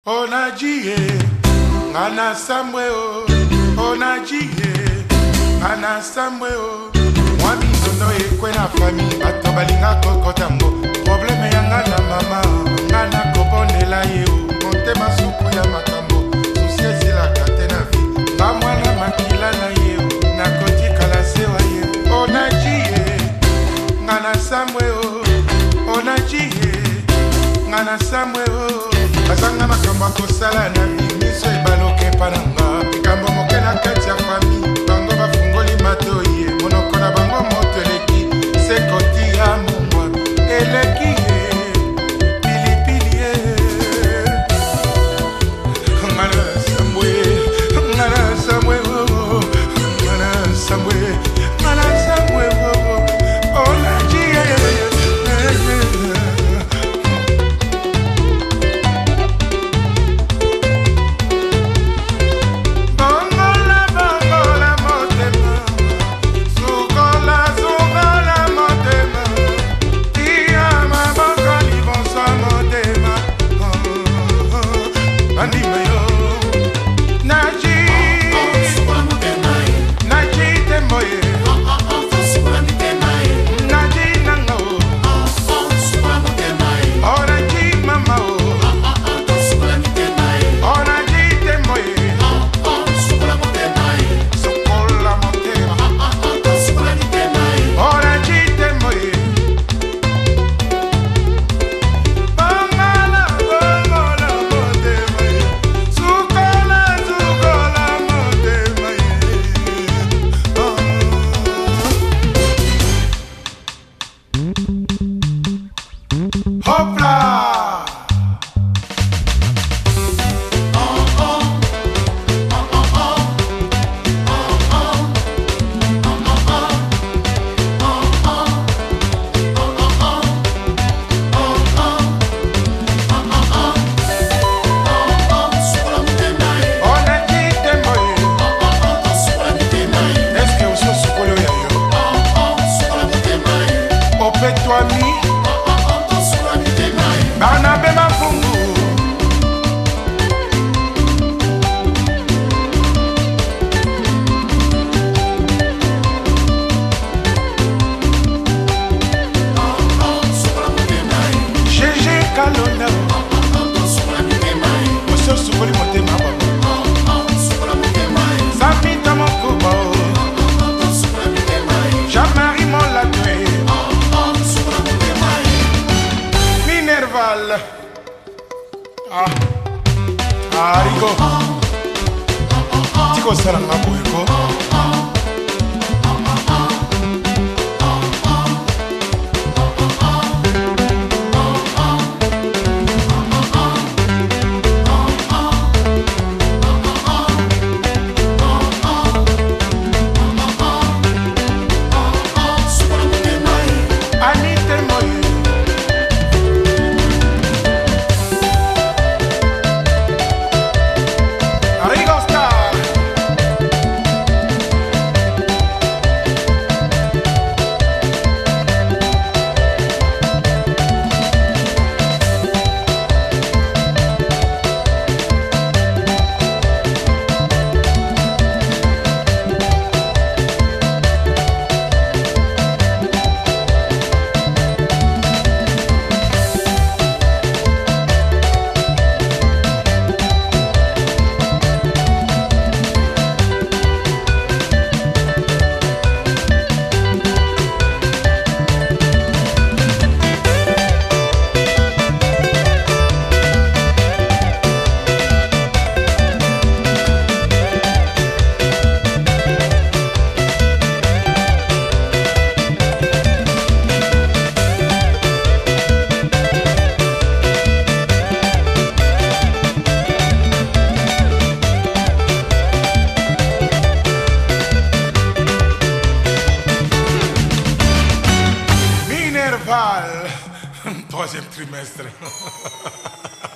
Onajie, ngana samweo. Onajie, ngana samweo. Mwami nono ekwe na fami, bato balinga kokotambo. Probleme ya ngana mama, ngana kobonela yeo. Monte masuku ya makambo, susi ezila kate na vi. Bamwana makila na yeo, nakotika la sewa yeo. Onajie, ngana samweo. Onajie, ngana samweo. Bazanga makambo akosala na miso ebaloke pananga likambo moke na kati ya fami bango bafungoli matoye monoko na bango moto eleki sekoti ya mongwa eleki ye pilipili ye ngana samwe ngana samwe ngana samwe ngana samwe Rico, Tico Saranga Pueco. Troisième trimestre.